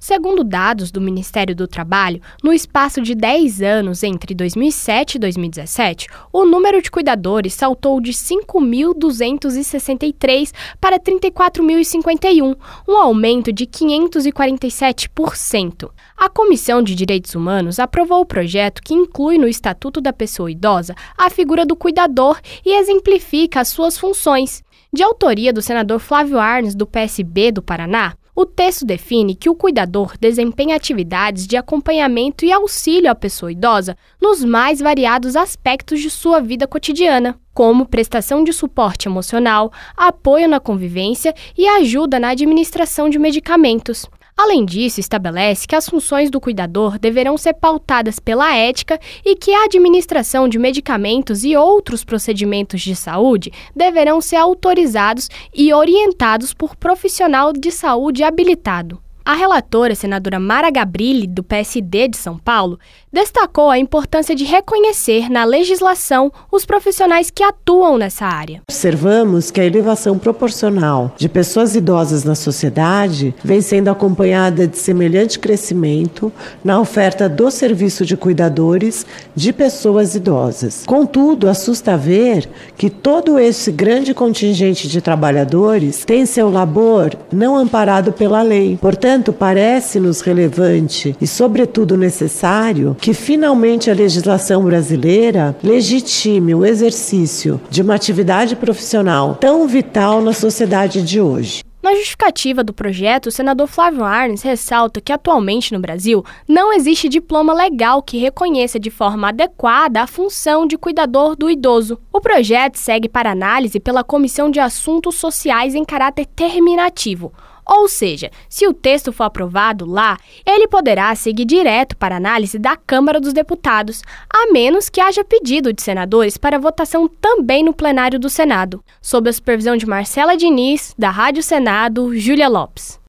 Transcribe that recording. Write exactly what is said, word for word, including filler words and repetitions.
Segundo dados do Ministério do Trabalho, no espaço de dez anos entre dois mil e sete e dois mil e dezessete, o número de cuidadores saltou de cinco mil duzentos e sessenta e três para trinta e quatro mil e cinquenta e um, um aumento de quinhentos e quarenta e sete por cento. A Comissão de Direitos Humanos aprovou o projeto que inclui no Estatuto da Pessoa Idosa a figura do cuidador e exemplifica as suas funções. De autoria do senador Flávio Arnes, do P S B do Paraná, o texto define que o cuidador desempenha atividades de acompanhamento e auxílio à pessoa idosa nos mais variados aspectos de sua vida cotidiana, como prestação de suporte emocional, apoio na convivência e ajuda na administração de medicamentos. Além disso, estabelece que as funções do cuidador deverão ser pautadas pela ética e que a administração de medicamentos e outros procedimentos de saúde deverão ser autorizados e orientados por profissional de saúde habilitado. A relatora, senadora Mara Gabrilli, do P S D de São Paulo, destacou a importância de reconhecer na legislação os profissionais que atuam nessa área. Observamos que a elevação proporcional de pessoas idosas na sociedade vem sendo acompanhada de semelhante crescimento na oferta do serviço de cuidadores de pessoas idosas. Contudo, assusta ver que todo esse grande contingente de trabalhadores tem seu labor não amparado pela lei. Portanto, parece-nos relevante e, sobretudo, necessário que finalmente a legislação brasileira legitime o exercício de uma atividade profissional tão vital na sociedade de hoje. Na justificativa do projeto, o senador Flávio Arnes ressalta que atualmente no Brasil não existe diploma legal que reconheça de forma adequada a função de cuidador do idoso. O projeto segue para análise pela Comissão de Assuntos Sociais em caráter terminativo. Ou seja, se o texto for aprovado lá, ele poderá seguir direto para análise da Câmara dos Deputados, a menos que haja pedido de senadores para votação também no plenário do Senado, sob a supervisão de Marcela Diniz, da Rádio Senado, Júlia Lopes.